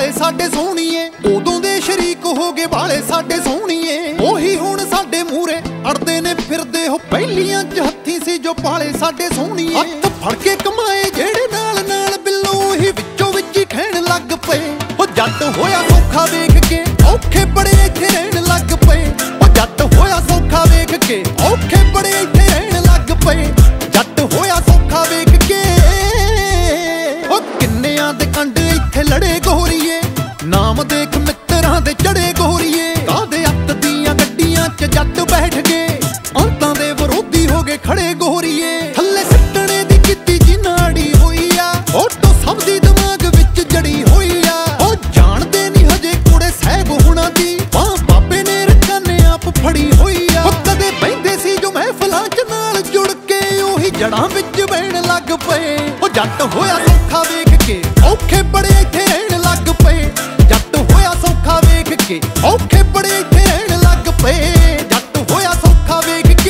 ਵਾਲੇ ਸਾਡੇ ਸੋਹਣੀਏ, ਉਦੋਂ ਦੇ ਸ਼ਰੀਕ ਹੋ ਗਏ ਵਾਲੇ ਸਾਡੇ ਸੋਹਣੀਏ। ਉਹੀ ਹੁਣ ਸਾਡੇ ਮੂਹਰੇ ਅੜਦੇ ਨੇ ਫਿਰਦੇ, ਹੋ ਪਹਿਲੀਆਂ 'ਚ ਹੱਥੀ ਸੀ ਜੋ ਪਾਲੇ ਸਾਡੇ ਸੋਹਣੀਏ। ਹੱਥ ਫੜ ਕੇ ਕਮਾਏ ਜਿਹੜੇ ਨਾਲ ਨਾਲ ਬਿੱਲੋ, ਹੀ ਵਿੱਚੋਂ ਵਿੱਚ ਹੀ ਖੈਣ ਲੱਗ ਪਏ। ਉਹ ਜੱਟ ਹੋਇਆ ਸੌਖਾ ਵੇਖ ਕੇ ਔਖੇ ਬੜੇ ਇੱਥੇ ਰਹਿਣ ਲੱਗ ਪਏ। ਉਹ ਜੱਟ ਹੋਇਆ ਸੌਖਾ ਵੇਖ ਕੇ ਔਖੇ ਬੜੇ ਇੱਥੇ ਰਹਿਣ ਲੱਗ ਪਏ। ਜੱਟ ਹੋਇਆ ਸੌਖਾ ਵੇਖ ਕੇ ਉਹ ਕਿੰਨਿਆਂ ਦੇ ਕੰਡ ਇੱਥੇ ਲੜੇ ਗੋਰੀਏ। ਨਾਮ ਦੇਖ ਮਿੱਤਰਾਂ ਦੇ ਚੜੇ ਗੋਰੀਏ। ਕਾਹਦੇ ਅੱਤ ਦੀਆਂ ਗੱਡੀਆਂ 'ਚ ਜੱਟ ਬੈਠ ਗਏ, ਅੰਤਾਂ ਦੇ ਵਿਰੋਧੀ ਹੋ ਗਏ ਖੜੇ ਗੋਰੀਏ। ਥੱਲੇ ਸਿੱਟਣੇ ਦੀ ਕੀਤੀ ਜੀ ਨਾੜੀ ਹੋਈ ਆ, ਫੋਟੋ ਸਭ ਦੀ ਦਿਮਾਗ ਵਿੱਚ ਜੜੀ ਹੋਈ ਆ। ਉਹ ਜਾਣਦੇ ਨਹੀਂ ਹਜੇ ਕੁੜੇ ਸਹਿਬ ਹੁਣਾਂ ਦੀ, ਬਾਹ ਬਾਬੇ ਨੇ ਰੱਖਾਂ ਨੇ ਆਪ ਫੜੀ ਹੋਈ ਆ। ਉਹ ਕਦੇ ਬਹਿੰਦੇ ਸੀ ਜੋ ਮਹਿਫਲਾਂ 'ਚ ਨਾਲ ਜੁੜ ਕੇ, ਉਹੀ ਜੜਾਂ ਵਿੱਚ ਬਹਿਣ ਲੱਗ ਪਏ। ਉਹ ਜੱਟ ਹੋਇਆ ਸੌਖਾ ਵੇਖ ਕੇ ਔਖੇ ਬੜੇ ਇੱਥੇ ਰਹਿਣ ਲੱਗ ਪਏ। ਜੱਟ ਹੋਇਆ ਸੌਖਾ ਵੇਖ ਕੇ ਔਖੇ ਬੜੇ ਇੱਥੇ ਰਹਿਣ ਲੱਗ ਪਏ। ਜੱਟ ਹੋਇਆ ਸੌਖਾ ਵੇਖ ਕੇ।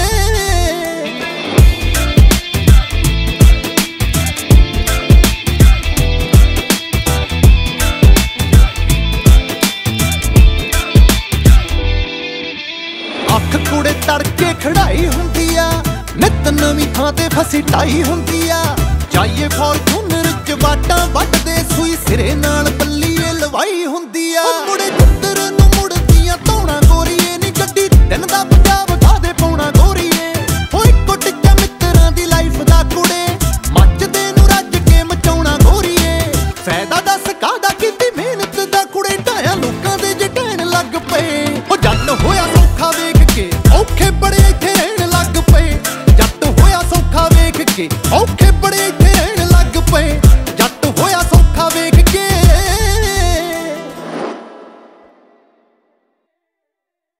ਅੱਖ ਕੁੜੇ ਤੜਕੇ ਖੜਾਈ ਹੁੰਦੀ ਆ, ਨਿੱਤ ਨਵੀਂ ਥਾਂ ਤੇ ਫਸੀ ਟਾਈ ਹੁੰਦੀ ਆ। ਜਾਈਏ ਫੋਰਚੂਨਰ 'ਚ ਵਾਟਾਂ ਵੱਟਦੇ, ਸੂਈ ਸਿਰੇ ਨਾਲ ਬੱਲੀਏ ਲਵਾਈ ਹੁੰਦੀ ਆ। ਮੁੜੇ ਚੁੱਤਰ ਨੂੰ ਮੁੜਦੀਆਂ ਧੌਣਾ ਗੋਰੀਏ, ਨੀ ਗੱਡੀ ਦਿਨ ਦਾ ਪੰਜਾਬ ਕਾਹਦੇ ਪਾਉਣਾ ਗੋਰੀਏ। ਹੋ ਇੱਕੋ ਟਿੱਕਾ ਮਿੱਤਰਾਂ ਦੀ ਲਾਈਫ ਦਾ ਕੁੜੇ, ਮੱਚਦੇ ਨੂੰ ਰੱਜ ਕੇ ਮਚਾਉਣਾ ਗੋਰੀਏ। ਫਾਇਦਾ ਦੱਸ ਕਾਹਦਾ ਕੀਤੀ ਮਿਹਨਤ ਦਾ ਕੁੜੇ, ਢਾਇਆ ਲੋਕਾਂ ਦੇ ਜੇ ਢਹਿਣ ਲੱਗ ਪਏ। ਉਹ ਜੱਟ ਹੋਇਆ ਸੌਖਾ ਵੇਖ ਕੇ ਔਖੇ ਬੜੇ ਇੱਥੇ ਰਹਿਣ ਲੱਗ ਪਏ। ਜੱਟ ਹੋਇਆ ਸੌਖਾ ਵੇਖ ਕੇ ਔਖੇ ਬੜੇ ਇੱਥੇ ਰਹਿਣ ਲੱਗ ਪਏ।